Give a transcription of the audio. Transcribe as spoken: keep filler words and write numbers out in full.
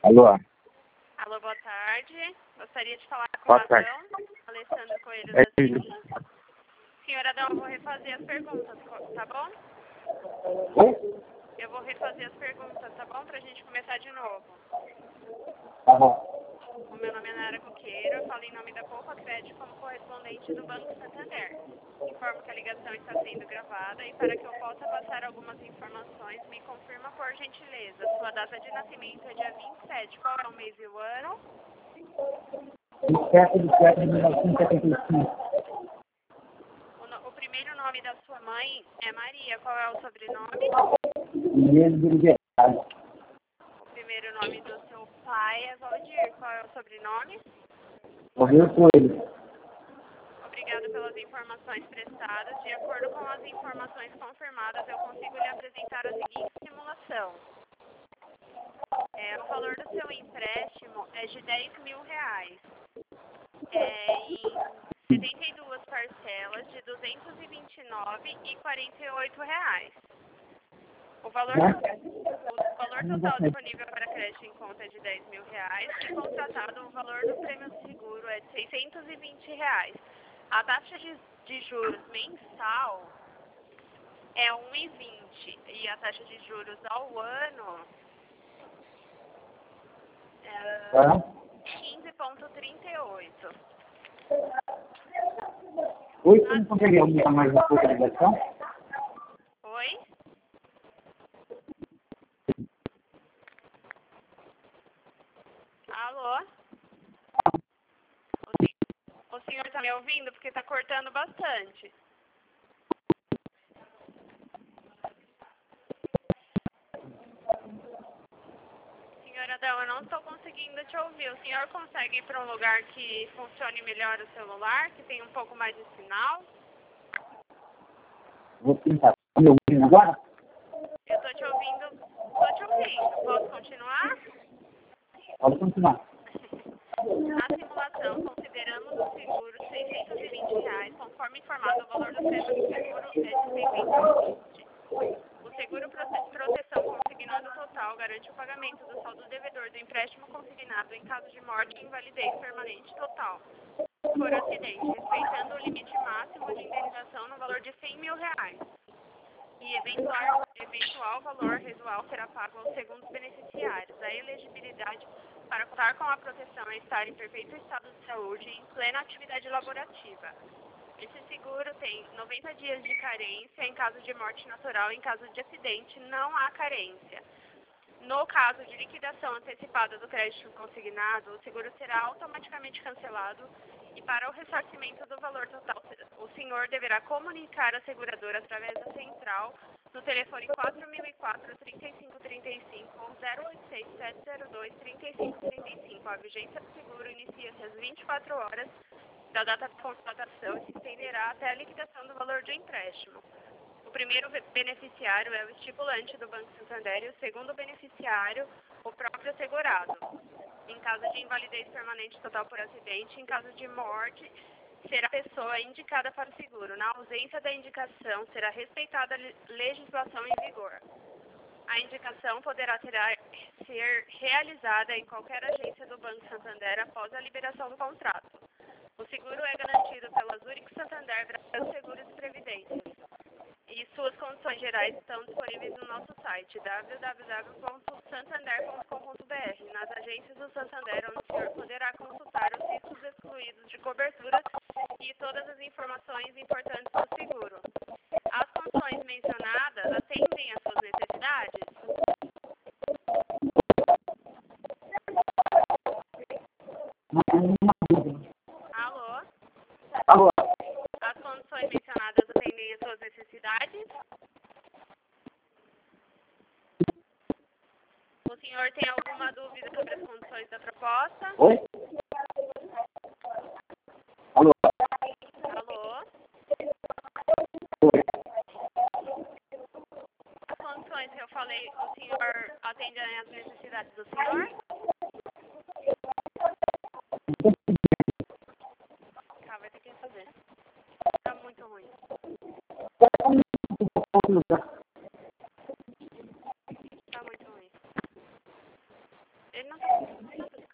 Alô? Alô, boa tarde. Gostaria de falar com Boa o tarde. Adão, Alessandro Coelho É da Silva. Senhor Adão, eu vou refazer as perguntas, tá bom? Oi? Eu vou refazer as perguntas, tá bom? Pra gente começar de novo. Tá bom. O meu nome é Nara Coqueiro, eu falo em nome da Poupa Crédito como correspondente do Banco Santander. Informo que a ligação está sendo gravada e para que eu possa passar algumas informações, me confirma por gentileza. Sua data de nascimento é dia vinte e sete, qual é o mês e o ano? vinte e sete de setembro de mil novecentos e setenta e cinco. O, no, o primeiro nome da sua mãe é Maria, qual é o sobrenome? Inês de Liberdade. O primeiro nome do seu pai é Valdir, qual é o sobrenome? Correio Coelho. Obrigada pelas informações prestadas. De acordo com as informações confirmadas, eu consigo lhe apresentar a seguinte simulação. É, o valor do seu empréstimo é de dez mil reais. É, em setenta e duas parcelas de duzentos e vinte e nove reais e quarenta e oito centavos. O valor, o valor total disponível para crédito em conta é de dez mil reais. Se contratado, o valor do prêmio do seguro é de seiscentos e vinte reais. A taxa de, de juros mensal é um vírgula vinte e a taxa de juros ao ano é quinze vírgula trinta e oito. Oi, você não consegue aumentar mais um pouco a ligação? Oi? Alô? O, se... o senhor está me ouvindo? Porque está cortando bastante. Senhor Adão, eu não estou conseguindo te ouvir. O senhor consegue ir para um lugar que funcione melhor o celular, que tem um pouco mais de sinal? Vou tentar. Tá me ouvindo agora? Eu estou te ouvindo. Estou te ouvindo. Posso continuar? Pode continuar. Na simulação, consideramos o seguro de seiscentos e vinte reais, conforme informado, o valor do prêmio do seguro é de seiscentos e vinte. O seguro prote- proteção consignado total garante o pagamento do saldo devedor do empréstimo consignado em caso de morte e invalidez permanente total por acidente, respeitando o limite máximo de indenização no valor de cem mil reais. E eventual, eventual valor residual será pago aos segundos beneficiários. A elegibilidade para contar com a proteção é estar em perfeito estado de saúde e em plena atividade laborativa. Esse seguro tem noventa dias de carência em caso de morte natural. Em caso de acidente, não há carência. No caso de liquidação antecipada do crédito consignado, o seguro será automaticamente cancelado e para o ressarcimento do valor total, o senhor deverá comunicar a seguradora através da central no telefone quatro mil e quatro, trinta e cinco trinta e cinco ou zero oito seis, sete zero dois, trinta e cinco trinta e cinco. A vigência do seguro inicia-se às vinte e quatro horas da data de contratação e se estenderá até a liquidação do valor do empréstimo. O primeiro beneficiário é o estipulante do Banco Santander e o segundo beneficiário, o próprio segurado. Em caso de invalidez permanente total por acidente, em caso de morte, será a pessoa indicada para o seguro. Na ausência da indicação, será respeitada a legislação em vigor. A indicação poderá terá, ser realizada em qualquer agência do Banco Santander após a liberação do contrato. O seguro é garantido pela Zurich Santander Brasil Seguros e Previdências. E suas condições gerais estão disponíveis no nosso site w w w ponto santander ponto com ponto b r. Nas agências do Santander, onde o senhor poderá consultar os riscos excluídos de cobertura e todas as informações importantes do seguro. As condições mencionadas atendem às suas necessidades? Alô? Alô? As condições mencionadas atendem às suas necessidades? O senhor tem alguma dúvida sobre as condições da proposta? Oi? Alô? Alô? Oi? As condições que eu falei, o senhor atende às necessidades do senhor? Tá, vai ter que fazer. Tá muito ruim. Tá muito ruim. Ele não está